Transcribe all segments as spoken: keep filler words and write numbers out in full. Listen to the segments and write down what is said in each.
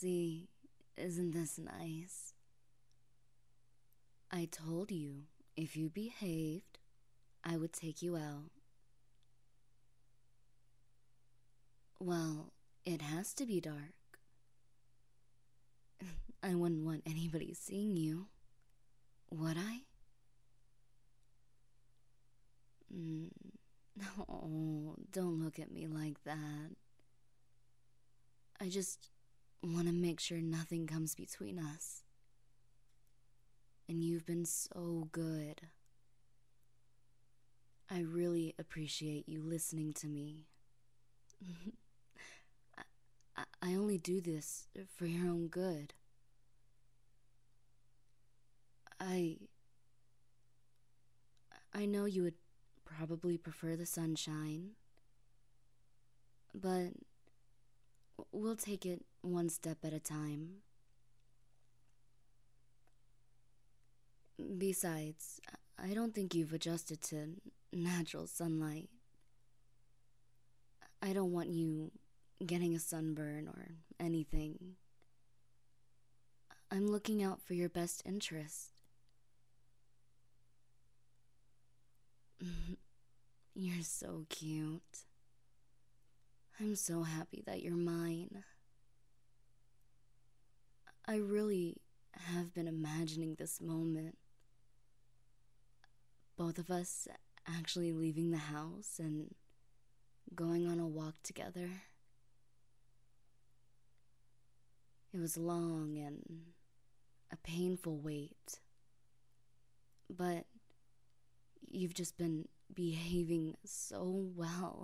See, isn't this nice? I told you, if you behaved, I would take you out. Well, it has to be dark. I wouldn't want anybody seeing you, would I? Mm, oh, don't look at me like that. I just want to make sure nothing comes between us. And you've been so good. I really appreciate you listening to me. I, I only do this for your own good. I... I know you would probably prefer the sunshine, but we'll take it one step at a time. Besides, I don't think you've adjusted to natural sunlight. I don't want you getting a sunburn or anything. I'm looking out for your best interest. You're so cute. I'm so happy that you're mine. I really have been imagining this moment. Both of us actually leaving the house and going on a walk together. It was long and a painful wait. But you've just been behaving so well.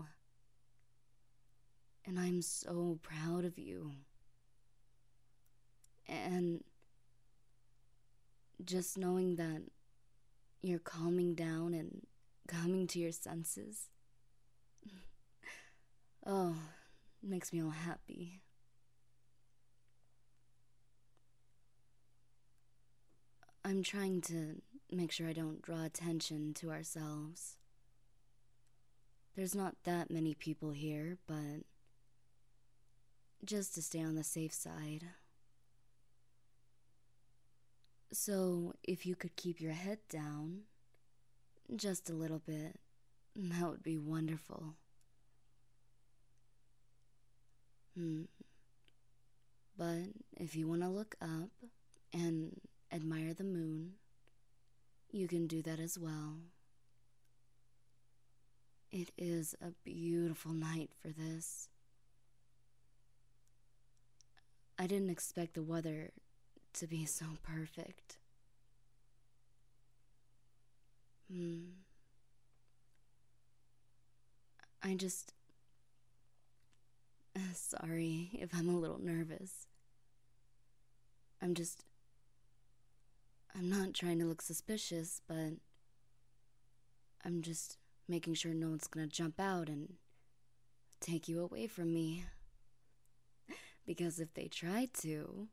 And I'm so proud of you. And just knowing that you're calming down and coming to your senses, oh, makes me all happy. I'm trying to make sure I don't draw attention to ourselves. There's not that many people here, but just to stay on the safe side. So, if you could keep your head down, just a little bit, that would be wonderful. Hmm. But if you want to look up and admire the moon, you can do that as well. It is a beautiful night for this. I didn't expect the weather to be so perfect. Hmm. I just... Sorry if I'm a little nervous. I'm just... I'm not trying to look suspicious, but I'm just making sure no one's gonna jump out and take you away from me. Because if they tried to,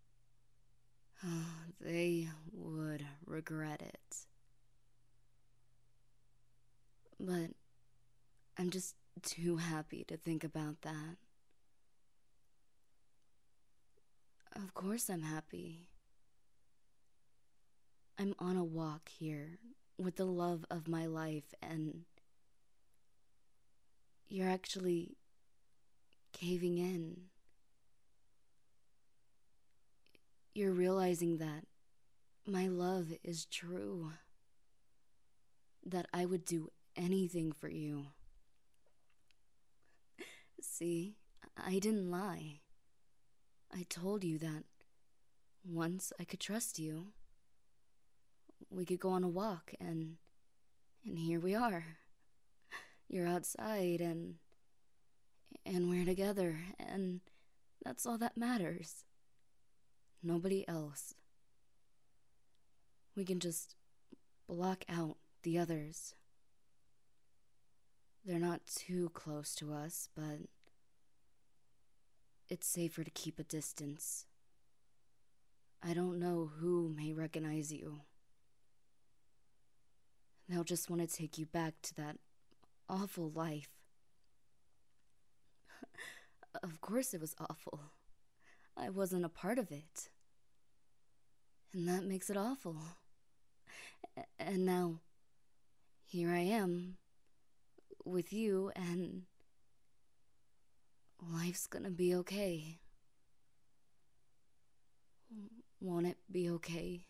they would regret it. But I'm just too happy to think about that. Of course I'm happy. I'm on a walk here with the love of my life, and you're actually caving in. You're realizing that my love is true. That I would do anything for you. See, I didn't lie. I told you that once I could trust you. We could go on a walk, and and here we are. You're outside, and and we're together, and that's all that matters. Nobody else. We can just block out the others. They're not too close to us, but it's safer to keep a distance. I don't know who may recognize you. They'll just want to take you back to that awful life. Of course it was awful. I wasn't a part of it. And that makes it awful. A- and now, here I am, with you, and life's gonna be okay. Won't it be okay?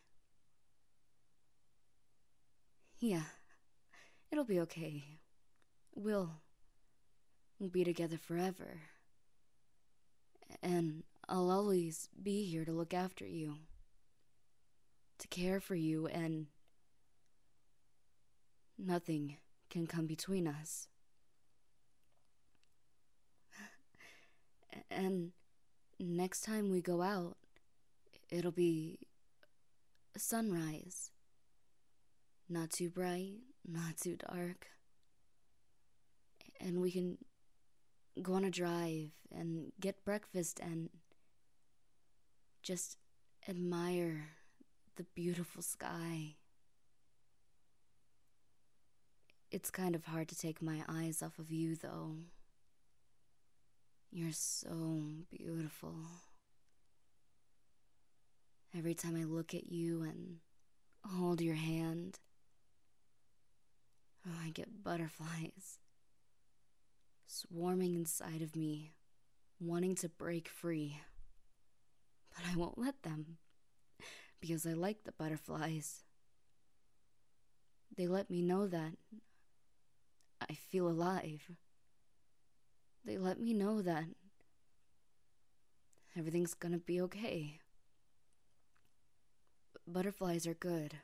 Yeah, it'll be okay. We'll, we'll be together forever. And I'll always be here to look after you, to care for you, and nothing can come between us. And next time we go out, it'll be a sunrise. Not too bright, not too dark. And we can go on a drive and get breakfast and just admire the beautiful sky. It's kind of hard to take my eyes off of you, though. You're so beautiful. Every time I look at you and hold your hand, oh, I get butterflies swarming inside of me, wanting to break free. But I won't let them, because I like the butterflies. They let me know that I feel alive. They let me know that everything's gonna be okay. Butterflies are good.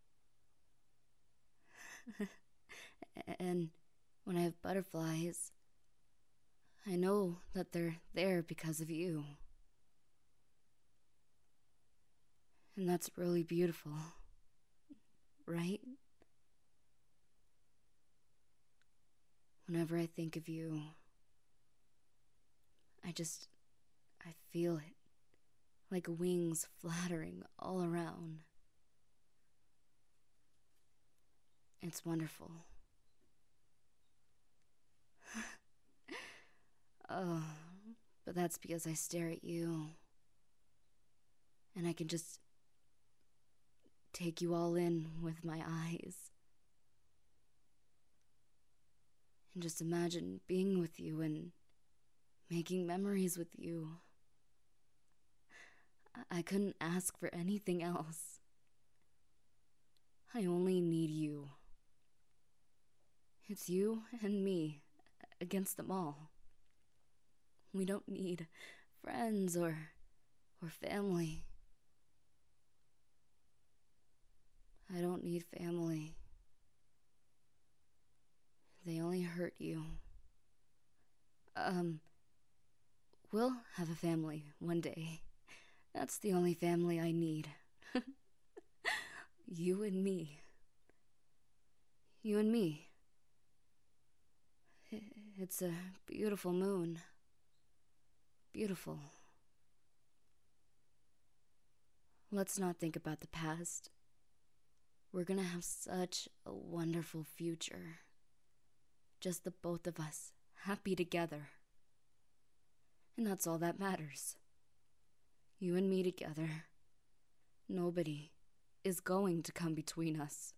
And when I have butterflies, I know that they're there because of you. And that's really beautiful, right? Whenever I think of you, I just, I feel it, like wings flattering all around. It's wonderful. Oh, but that's because I stare at you. And I can just take you all in with my eyes. And just imagine being with you and making memories with you. I couldn't ask for anything else. I only need you. It's you and me against them all. We don't need friends or or family. I don't need family. They only hurt you. Um, we'll have a family one day. That's the only family I need. You and me. You and me. It's a beautiful moon. Beautiful. Let's not think about the past. We're gonna have such a wonderful future. Just the both of us, happy together. And that's all that matters. You and me together. Nobody is going to come between us.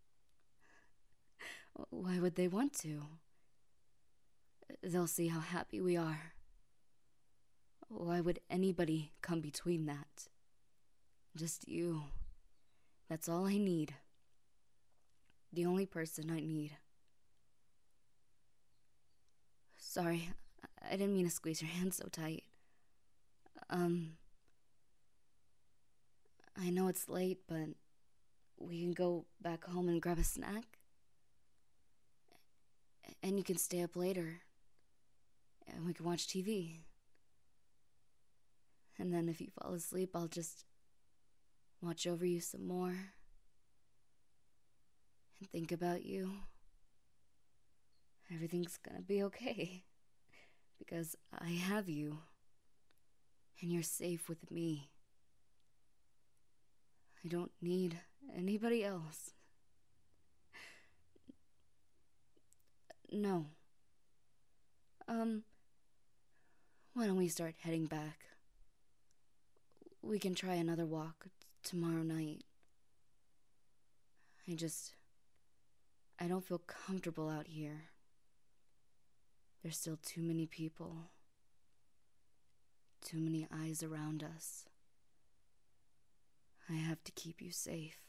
Why would they want to? They'll see how happy we are. Why would anybody come between that? Just you. That's all I need. The only person I need. Sorry, I didn't mean to squeeze your hand so tight. Um, I know it's late, but we can go back home and grab a snack? And you can stay up later. And we can watch T V. And then if you fall asleep, I'll just watch over you some more. And think about you. Everything's gonna be okay. Because I have you. And you're safe with me. I don't need anybody else. No. Um, why don't we start heading back? we can try another walk tomorrow night. I just... I don't feel comfortable out here. There's still too many people. Too many eyes around us. I have to keep you safe.